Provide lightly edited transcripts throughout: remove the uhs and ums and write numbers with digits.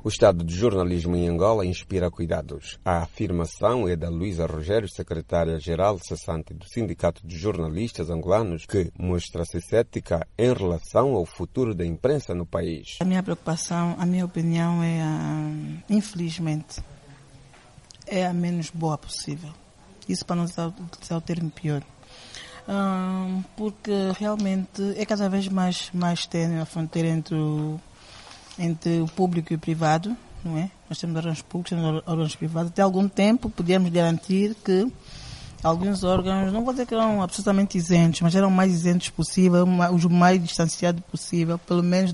O estado de jornalismo em Angola inspira cuidados. A afirmação é da Luísa Rogério, secretária-geral cessante do Sindicato de Jornalistas Angolanos, que mostra-se cética em relação ao futuro da imprensa no país. A minha preocupação, a minha opinião é, infelizmente, é a menos boa possível. Isso para não utilizar o termo pior. Porque realmente é cada vez mais tênue a fronteira entre o público e o privado, não é? Nós temos órgãos públicos, temos órgãos privados. Até algum tempo podíamos garantir que alguns órgãos, não vou dizer que eram absolutamente isentos, mas eram mais isentos possível, o mais distanciado possível, pelo menos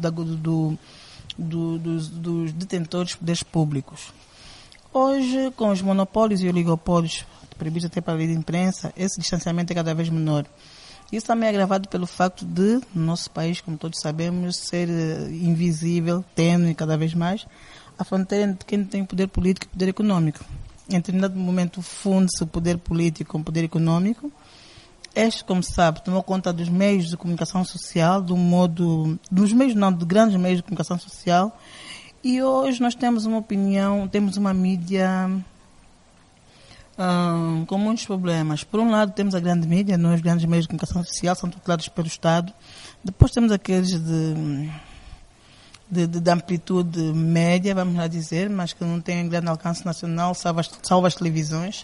dos detentores de poderes públicos. Hoje, com os monopólios e oligopólios previstos até para a lei de imprensa, esse distanciamento é cada vez menor. Isso também é agravado pelo facto de, no nosso país, como todos sabemos, ser invisível, tênue cada vez mais, a fronteira entre quem tem poder político e poder econômico. Em determinado momento funde-se o poder político com o poder econômico. Este, como se sabe, tomou conta dos meios de comunicação social, de grandes meios de comunicação social. E hoje nós temos uma opinião, temos uma mídia com muitos problemas. Por um lado temos a grande mídia, os grandes meios de comunicação social são tutelados pelo Estado. Depois temos aqueles de amplitude média, vamos lá dizer, mas que não têm grande alcance nacional, salvo as televisões.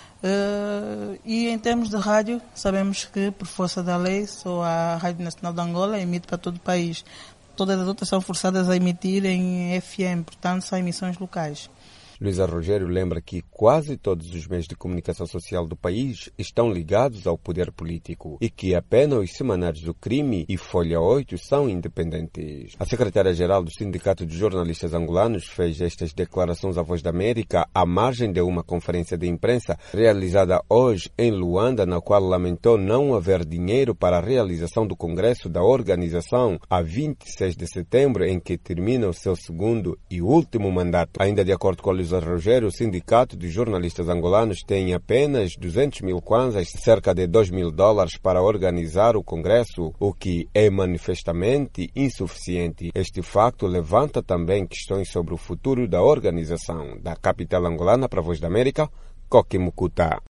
E em termos de rádio, sabemos que, por força da lei, só a Rádio Nacional de Angola emite para todo o país. Todas as outras são forçadas a emitir em FM, portanto, são emissões locais. Luísa Rogério lembra que quase todos os meios de comunicação social do país estão ligados ao poder político e que apenas os semanários do Crime e Folha 8 são independentes. A secretária-geral do Sindicato de Jornalistas Angolanos fez estas declarações à Voz da América à margem de uma conferência de imprensa realizada hoje em Luanda, na qual lamentou não haver dinheiro para a realização do Congresso da organização a 26 de setembro, em que termina o seu segundo e último mandato. Ainda de acordo com a Luísa Rogério, o Sindicato de Jornalistas Angolanos tem apenas 200 mil kwanzas, cerca de $2.000, para organizar o Congresso, o que é manifestamente insuficiente. Este facto levanta também questões sobre o futuro da organização. Da capital angolana para a Voz da América, Coque Mucuta.